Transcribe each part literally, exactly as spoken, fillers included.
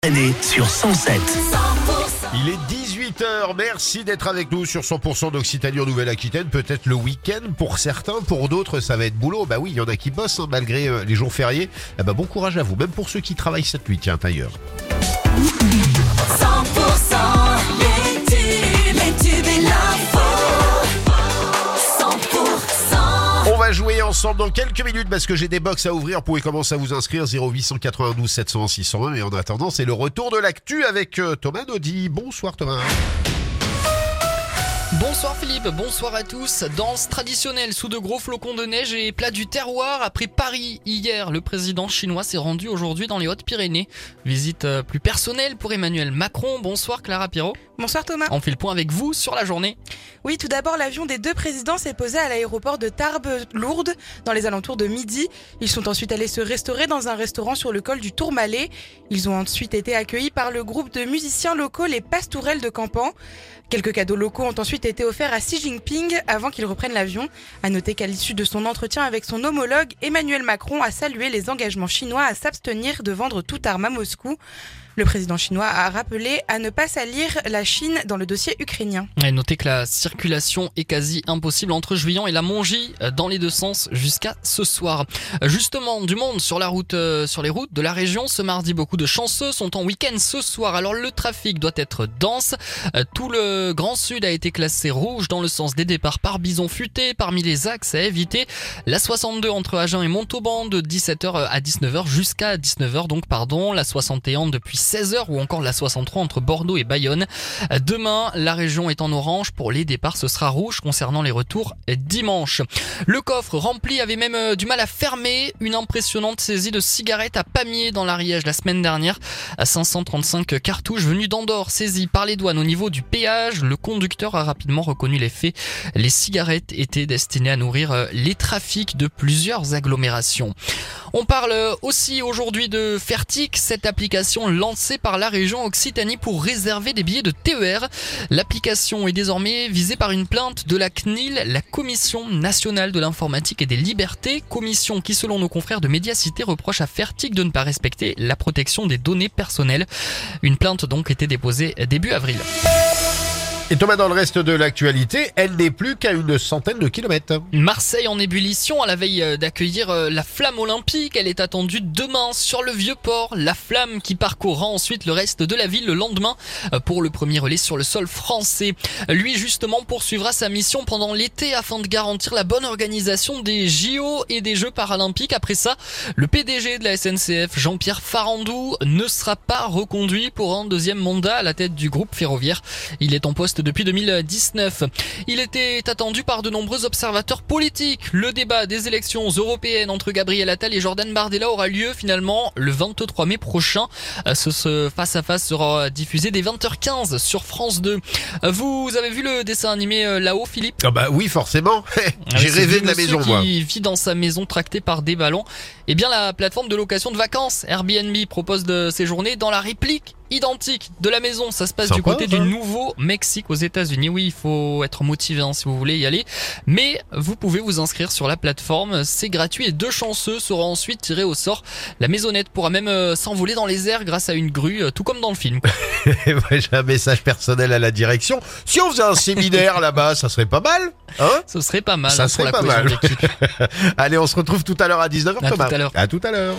Année sur cent sept. Il est dix-huit heures, merci d'être avec nous sur cent pour cent d'Occitanie en Nouvelle-Aquitaine. Peut-être le week-end pour certains, pour d'autres ça va être boulot. Bah oui, il y en a qui bossent hein, malgré euh, les jours fériés. Eh bah, bon courage à vous, même pour ceux qui travaillent cette nuit, tiens d'ailleurs. cent pour cent les tubes, les tubes et l'info. cent pour cent. On va jouer ensemble dans quelques minutes parce que j'ai des box à ouvrir. Vous pouvez commencer à vous inscrire zéro huit cent quatre-vingt-douze sept cent un six cent un. Et en attendant, c'est le retour de l'actu avec euh, Thomas Naudy. Bonsoir Thomas. Bonsoir Philippe, bonsoir à tous. Danse traditionnelle sous de gros flocons de neige et plat du terroir après Paris. Hier, le président chinois s'est rendu aujourd'hui dans les Hautes-Pyrénées. Visite plus personnelle pour Emmanuel Macron. Bonsoir Clara Pirot. Bonsoir Thomas. On fait le point avec vous sur la journée. Oui, tout d'abord, l'avion des deux présidents s'est posé à l'aéroport de Tarbes-Lourdes, dans les alentours de midi. Ils sont ensuite allés se restaurer dans un restaurant sur le col du Tourmalet. Ils ont ensuite été accueillis par le groupe de musiciens locaux Les Pastourelles de Campan. Quelques cadeaux locaux ont ensuite été offerts à Xi Jinping avant qu'il reprenne l'avion. À noter qu'à l'issue de son entretien avec son homologue, Emmanuel Macron a salué les engagements chinois à s'abstenir de vendre toute arme à Moscou. Le président chinois a rappelé à ne pas salir la Chine dans le dossier ukrainien. Et notez que la circulation est quasi impossible entre Juillan et la Mongie dans les deux sens jusqu'à ce soir. Justement, du monde sur la route, euh, sur les routes de la région. Ce mardi, beaucoup de chanceux sont en week-end ce soir. Alors le trafic doit être dense. Euh, tout le Grand Sud a été classé rouge dans le sens des départs par bison futé. Parmi les axes à éviter, la soixante-deux entre Agen et Montauban de dix-sept heures à dix-neuf heures jusqu'à dix-neuf heures donc pardon. La soixante et un depuis seize heures ou encore la soixante-trois entre Bordeaux et Bayonne. Demain, la région est en orange. Pour les départs, ce sera rouge concernant les retours dimanche. Le coffre rempli avait même du mal à fermer. Une impressionnante saisie de cigarettes à Pamiers dans l'Ariège la semaine dernière. cinq cent trente-cinq cartouches venues d'Andorre saisies par les douanes au niveau du péage. Le conducteur a rapidement reconnu les faits. Les cigarettes étaient destinées à nourrir les trafics de plusieurs agglomérations. On parle aussi aujourd'hui de Fertic, cette application lancée par la région Occitanie pour réserver des billets de T E R. L'application est désormais visée par une plainte de la C N I L, la Commission nationale de l'informatique et des libertés, commission qui, selon nos confrères de Médiacité, reproche à Fertic de ne pas respecter la protection des données personnelles. Une plainte donc était déposée début avril. Et Thomas, dans le reste de l'actualité, elle n'est plus qu'à une centaine de kilomètres. Marseille en ébullition à la veille d'accueillir la flamme olympique. Elle est attendue demain sur le Vieux-Port. La flamme qui parcourra ensuite le reste de la ville le lendemain pour le premier relais sur le sol français. Lui, justement, poursuivra sa mission pendant l'été afin de garantir la bonne organisation des J O et des Jeux paralympiques. Après ça, le P D G de la S N C F, Jean-Pierre Farandou, ne sera pas reconduit pour un deuxième mandat à la tête du groupe ferroviaire. Il est en poste depuis deux mille dix-neuf. Il était attendu par de nombreux observateurs politiques. Le débat des élections européennes entre Gabriel Attal et Jordan Bardella aura lieu finalement le vingt-trois mai prochain. Ce face-à-face sera diffusé dès vingt heures quinze sur France deux. Vous avez vu le dessin animé là-haut, Philippe ? Ah bah oui, forcément. J'ai Avec rêvé ce de la monsieur maison, moi. qui vit dans sa maison tractée par des ballons. Eh bien, la plateforme de location de vacances Airbnb propose de séjourner dans la réplique identique de la maison. Ça se passe Sympa, du côté ça. du Nouveau-Mexique aux États-Unis. Oui, il faut être motivé hein, si vous voulez y aller. Mais vous pouvez vous inscrire sur la plateforme. C'est gratuit et deux chanceux seront ensuite tirés au sort. La maisonnette pourra même euh, s'envoler dans les airs grâce à une grue, euh, tout comme dans le film. Ouais, j'ai un message personnel à la direction. Si on faisait un séminaire là-bas, ça serait pas mal, hein ? Ce serait pas mal Ça hein, serait pour la pas cohésion mal. d'équipe. Allez, on se retrouve tout à l'heure à dix-neuf heures, À Thomas. tout à l'heure. À tout à l'heure.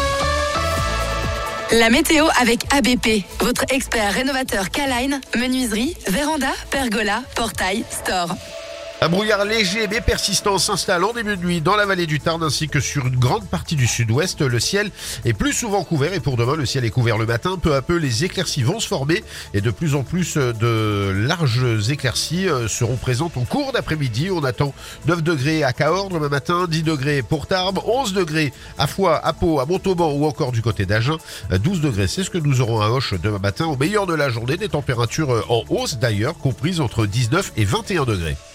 La météo avec A B P, votre expert rénovateur K-Line, menuiserie, véranda, pergola, portail, store. Un brouillard léger mais persistant s'installe en début de nuit dans la vallée du Tarn ainsi que sur une grande partie du sud-ouest. Le ciel est plus souvent couvert et pour demain, le ciel est couvert le matin. Peu à peu, les éclaircies vont se former et de plus en plus de larges éclaircies seront présentes au cours d'après-midi. On attend neuf degrés à Cahors demain matin, dix degrés pour Tarbes, onze degrés à Foix, à Pau, à Montauban ou encore du côté d'Agen. douze degrés, c'est ce que nous aurons à Auch demain matin. Au meilleur de la journée, des températures en hausse d'ailleurs, comprises entre dix-neuf et vingt et un degrés.